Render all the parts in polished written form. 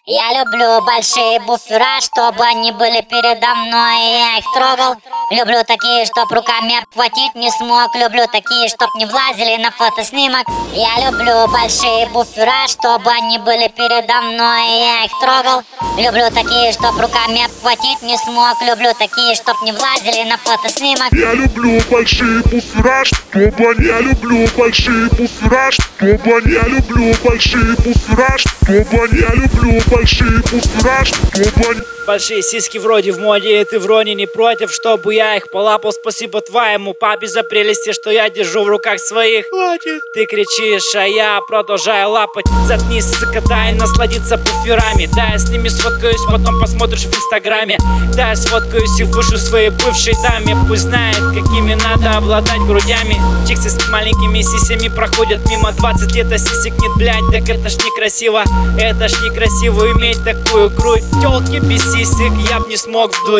Я люблю большие буфера, чтобы они были передо мной, и я их трогал. Люблю такие, чтоб руками обхватить не смог. Люблю такие, чтоб не влазили на фотоснимок. Я люблю большие буфера, чтобы они были передо мной, и я их трогал. Люблю такие, чтоб руками обхватить не смог. Люблю такие, чтоб не влазили на фотоснимок. Я люблю большие буфера, чтобы они, я люблю большие буфера, чтобы они, я люблю большие буфера, чтобы они, я люблю большие буфера, чтобы они. Большие сиськи вроде в моде, и ты вроде не против, чтобы я их полапал. Спасибо твоему папе за прелести, что я держу в руках своих. Хватит. Ты кричишь, а я продолжаю лапать. Заткнись, сыкотай, насладиться буферами. Да, я с ними сфоткаюсь, потом посмотришь в инстаграме. Да, я сфоткаюсь и вышлю своей бывшей даме. Пусть знает, какими надо обладать грудями. Чиксы с маленькими сисями проходят мимо. 20 лет, а сисек нет, блядь, так это ж некрасиво. Это ж некрасиво иметь такую грудь. Тёлки без сисек я б не смог вдуть.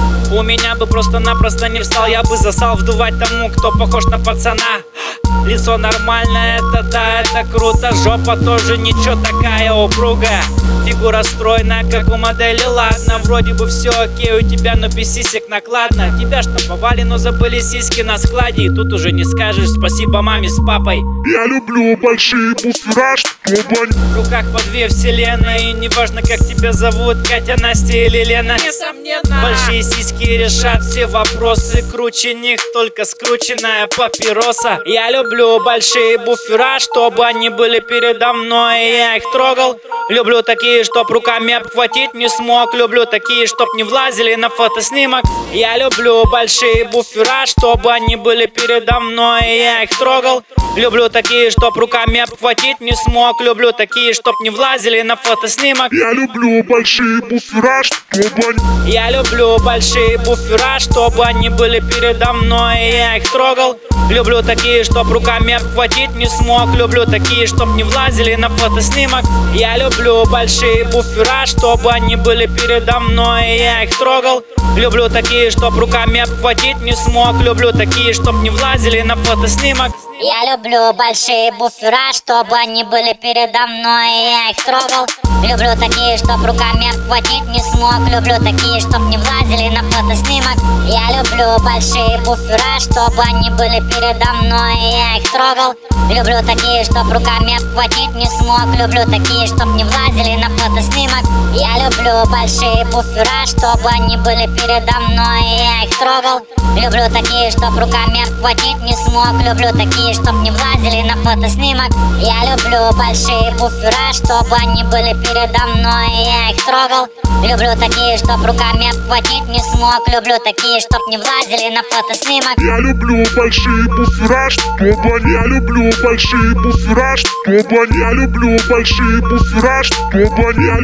У меня бы просто-напросто не встал. Я бы засал вдувать тому, кто похож на пацана. Лицо нормальное, это да, это круто. Жопа тоже ничего, такая упругая. Фигура стройная, как у модели, ладно. Вроде бы все окей у тебя, но без сисек накладно. Тебя штамповали, но забыли сиськи на складе. И тут уже не скажешь спасибо маме с папой. Я люблю большие буфера, чтобы они. В руках по две вселенной, и неважно, как тебя зовут, Катя, Настя или Лена. Несомненно, большие сиськи решат все вопросы. Круче них только скрученная папироса. Я люблю большие буфера, чтобы они были передо мной, и я их трогал. Люблю такие, чтоб руками обхватить не смог. Люблю такие, чтоб не влазили на фотоснимок. Я люблю большие буфера, чтобы они были передо мной, и я их трогал. Люблю такие, чтоб руками обхватить не смог. Люблю такие, чтоб не влазили на фотоснимок. Я люблю большие буфера, чтобы они. Я люблю большие буфера, чтобы они были передо мной, и я их трогал. Люблю такие, чтоб руками обхватить не смог. Люблю такие, чтоб не влазили на фотоснимок. Я люблю большие буфера, чтобы они были передо мной, и я их трогал. Люблю такие, чтоб руками обхватить не смог. Люблю такие, чтоб не влазили на фотоснимок. Я люблю большие буфера, чтобы они были передо мной, и я их трогал. Люблю такие, чтоб руками обхватить не смог. Люблю такие, чтоб не влазили на фотоснимок. Я люблю большие буфера, чтобы они были передо мной, и я их трогал. Люблю такие, чтоб руками обхватить не смог. Люблю такие, чтоб не влазили на фотоснимок. Я люблю большие буфера, чтобы они были передо мной, и я их трогал. Люблю такие, чтоб руками обхватить не смог. Люблю такие, чтоб не влазили на фотоснимок. Я люблю большие буфера, чтобы они были передо мной, и я их трогал. Люблю такие, чтоб руками обхватить не смог. Люблю такие, чтоб не влазили на фотоснимок. Я люблю большие буфера, чтобы они. Я люблю большие буфера, чтобы они. Я люблю большие буфера, чтобы они. Я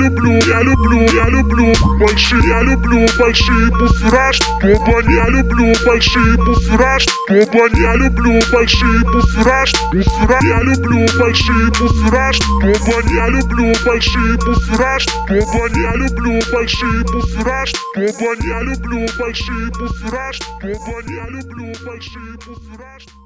люблю большие. Я люблю большие буфера, чтобы они. Я люблю большие буфера, чтобы они. Я люблю большие буфера, буфера. Я люблю большие буфера, чтобы они. Я люблю большие буфера, чтобы они. Я люблю большие буфера, чтобы они. Я люблю большие буфера, чтобы они. Я люблю большие буфера.